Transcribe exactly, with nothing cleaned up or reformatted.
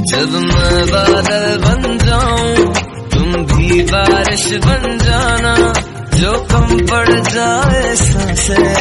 जब मैं बादल बन जाऊं तुम भी बारिश बन जाना, जो कम पड़ जाए सांसें